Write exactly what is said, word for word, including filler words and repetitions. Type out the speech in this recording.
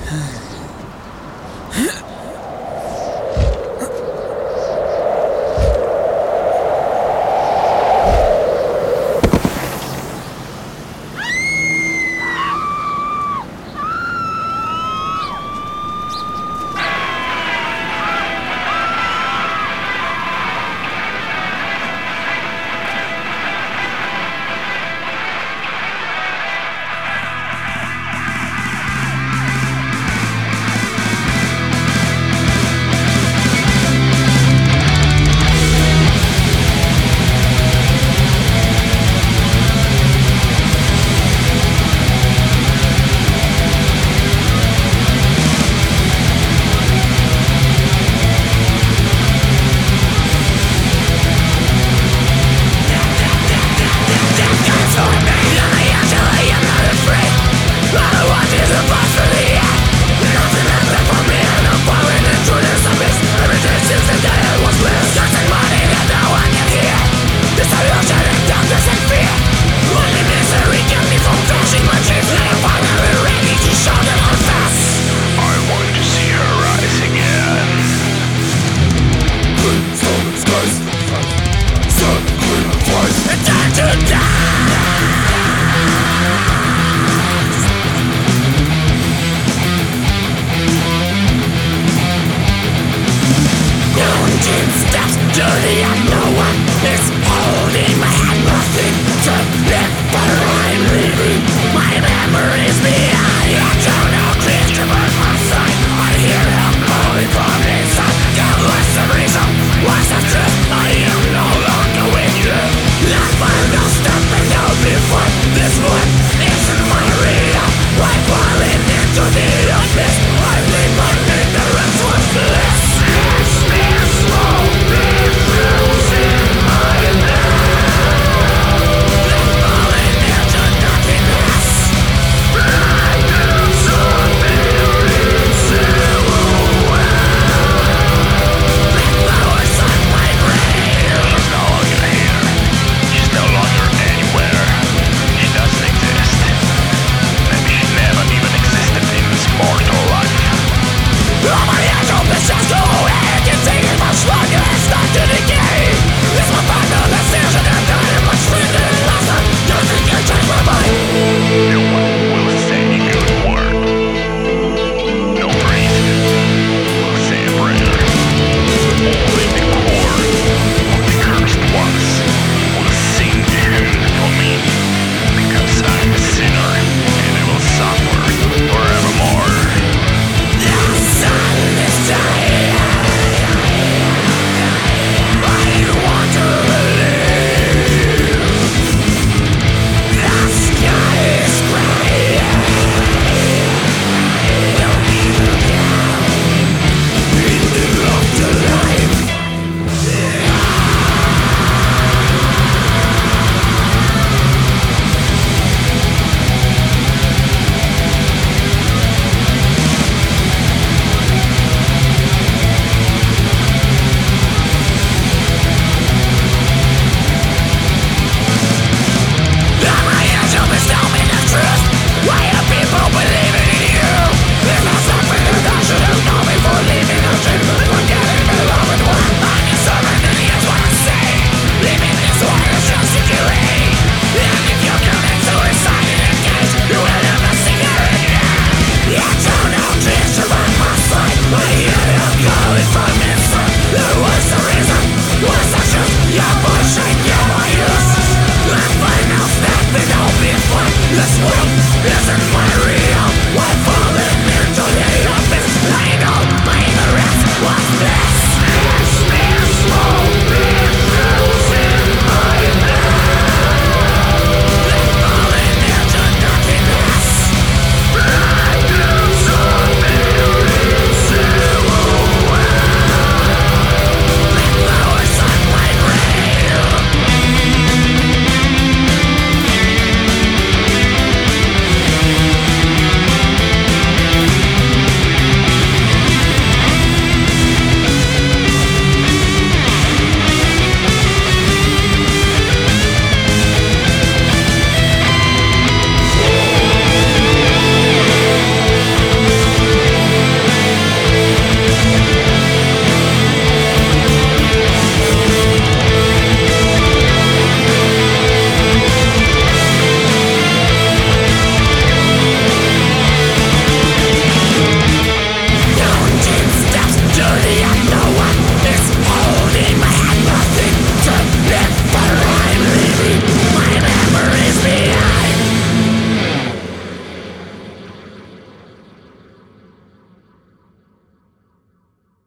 Dirty and no one is holding my hand. Nothing to live for, I'm leaving my memories behind. I don't know, creature by my side, I hear him calling from inside. Countless of reason, what's the truth? I am no longer with you. Not for no stopping out before. This one isn't my real. I'm falling into the abyss. I leave my ignorance was bliss. This is slowly losing my life. I'm falling into nothingness. I do something in silhouette. The flowers on my brain. She's no longer here. She's no longer anywhere. She doesn't exist. Maybe she never even existed in this mortal life. All my angel missions go away. I can take it much longer. It's not to decay. It's my final decision. I'm dying much further than last time. Don't think I change my mind. No one will say a good word. No priest will say a prayer. Only the core of the cursed ones will sing tune for me. Because I'm a sinner and I will suffer forevermore. The sun is dying. I want to believe. The sky is gray. Don't even count in the afterlife. Now my angel is telling me the truth. Why are people believing in you? There's no something that I should have known before leaving the dream. Forgetting the loved one. I'm your servant and here's what I say. Leaving this world is just security. And if you commit suicide in a cage, you will never see her again. I don't know, dreams are on my side. I hear them calling from inside. There was a reason, was the truth. Your bullshit, you're my use. I find out that they don't be fun. This world isn't my real. What